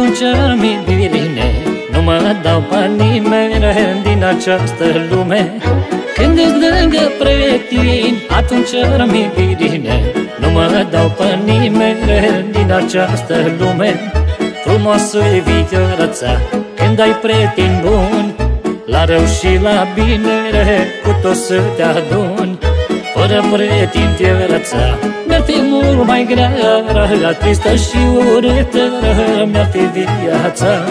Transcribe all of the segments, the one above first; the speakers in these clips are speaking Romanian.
Atunci mi bine, nu mă dau pe nimeni din această lume. Când îți lângă prieteni, atunci mi bine, nu mă dau pe nimeni din această lume. Frumos-i viața când ai prieteni buni, la rău și la bine cu toți să te aduni. Fără prieteni viața mi-ar fi mult mai grea, tristă și urâtă mi-ar fi viața.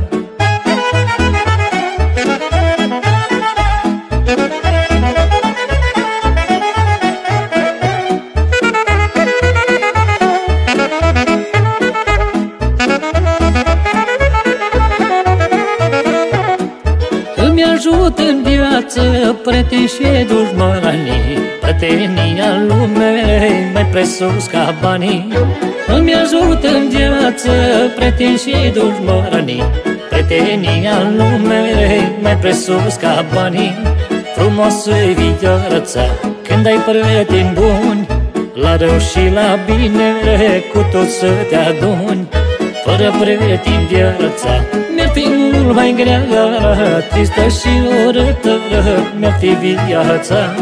Îmi ajut în viață prieteni și dușmanii, prietenia lumei mai presus ca banii. Îmi ajut în viață prieteni și dușmanii, prietenia lumei mai presus ca banii. Frumos-i viața când ai prieteni buni, la rău și la bine cu toți să te aduni. Fără prieteni viața mi-ar fi mult mai grea, tristă și urâtă mi-ar fi viața.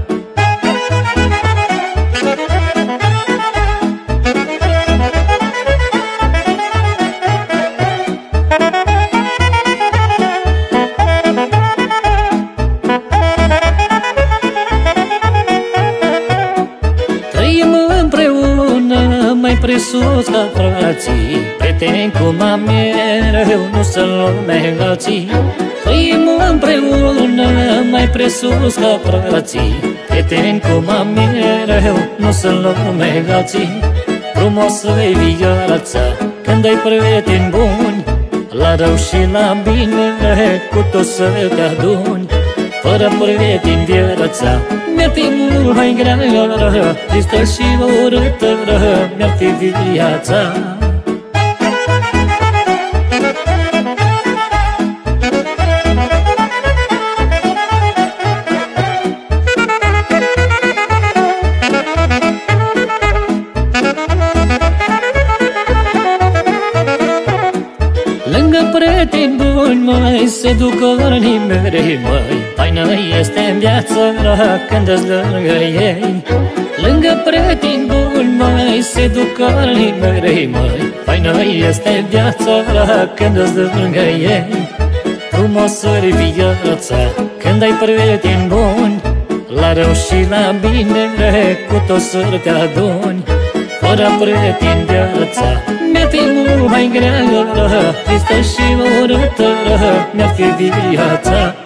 Trăim împreună mai presus ca frații, prieteni cum am mereu, nu sunt lume alții. Trăim împreună mai presus ca frații, prieteni cum am mereu, nu sunt lume alții. Frumos-i viața când ai prieteni buni, la rău și la bine cu toți să te aduni. Fără prieteni viața mi-ar fi mult mai grea, tristă și urâtă mi-ar fi viața. Lângă prieteni buni, măi, se duc ori merei, măi. Faină este viața când îți lângă ei. Lângă prieteni buni, măi, se duc ori merei, măi. Faină este viața când îți lângă ei. Frumos-ori viața când ai prieteni buni, la rău și la bine cu toți să te aduni. Fără prieteni viața mi-ar fi mult mai grea, tristă și urâtă mi-ar fi viața.